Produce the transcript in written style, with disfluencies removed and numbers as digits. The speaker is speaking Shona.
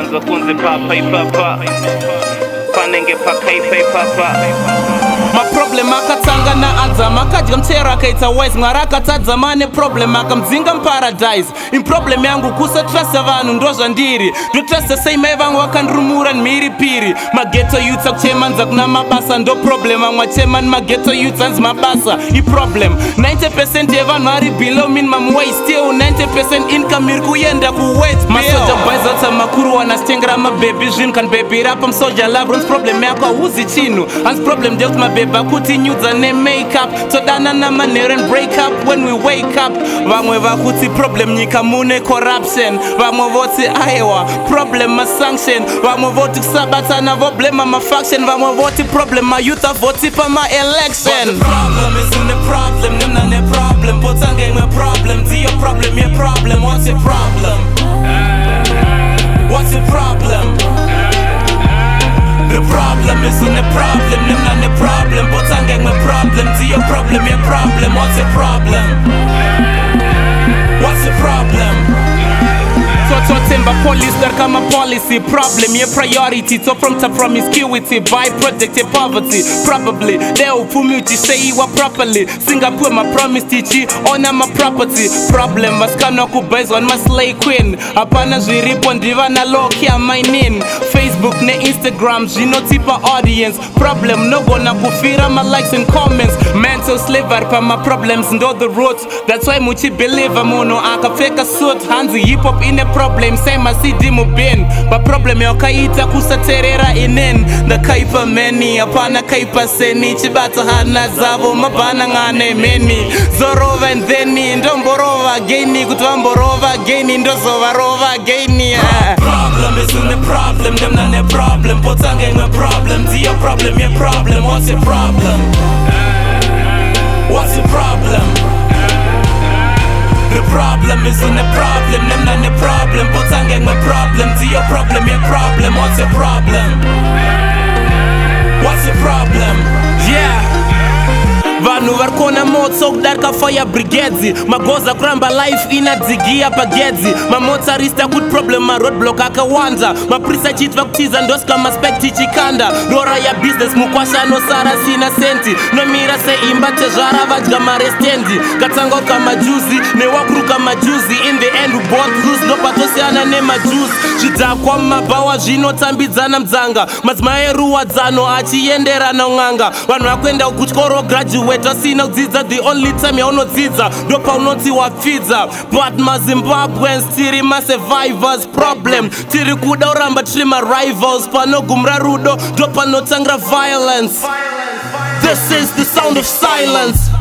Kanza kunze papa ipapa Panenge pakai papa Ma problem akatanga na adzama akadya mchera akaita wise mwara akatadza mane problem akamdzinga paradise in problem yangu kusatrasta vanhu ndozvandiri ndotrasta sei mai vangu vakandurumura nimhiripiri mageto youths akuchemanza kuna mabasa ndo problem amwe achema nimaghetto youths anzi mabasa iproblem 90% yevanhu ari below minimum wage still 90% income iri kuenda kuwage masoja bhaizatsa makuru wanasitengera mabebi zvinhu kana bebi rapa musoja love runs problem yako hauzi chinhu hanzi problem ndekuti mabebi akuti nyudza nemakeup todana namanhero and break up when we wake up vamwe vakuti problem nyika mune corruption vamwe voti aiwa problem masanction vamwe voti kusabatana voblema mafaction vamwe voti problem mayouth avoti pama-election problem isn't a problem nimna ne problem potange imwe problem ndiyo problem ye problem what's your problem what's your problem the problem isn't a problem nimna ne problem potange imwe problem ndiyo problem ye problem what's your problem what's your problem Totemba police that come a policy problem your priority to from promiscuity byproduct your poverty probably they'll pumuti say you are properly Singapore my promise teach on my property problem was kana ku based on my slay queen apana zviripo ndivana lokia my name Facebook ne Instagram zvinotipa audience problem no gonna kufira my likes and comments mental slavery pa my problems ndo the roots that's why muchi believe mono akapfeka suit hands hip hop in a problem same as CD mubin but problem yakaita kusaterera inen ndakaipa many apana kaipa seni chibata hana zavo mabana ngane many zorova and then ndomborova gaini kutvamborova gaini ndozovarova gaini problem isn't a problem them not a problem potange imwe problem ndiyo problem your problem what's your problem what's your problem the problem isn't a problem, them not a problem. But I'm getting my problem to your problem, your problem. What's your problem? What's your problem? Yeah. Vanhu varikona moto kudarika fire brigades magoza kuramba life inadzigia pagedzi mamotarista kuti problem maroadblock akawanda maprisa chitva kutiza ndosika maspekti chikanda rora ya business mukwasha anosara sina senti nomira seimba tezvara vadya marestendi katsangoka majuzi newakuruka majuzi in the end we both lose ndopatosiyana nemajuzi zvidhakwa mumabhawa zvinotambidzana mdzanga madzimai eruwadzano achienderana n'anga vanhu vakuenda kuchikoro graduate asina kudzidza the only time yaunodzidza ndopaunoti wapfidza but mazimbabweans tiri masurvivors problem tiri kuda kuramba tiri marivals panogumira rudo ndopanotangira violence this is the sound of silence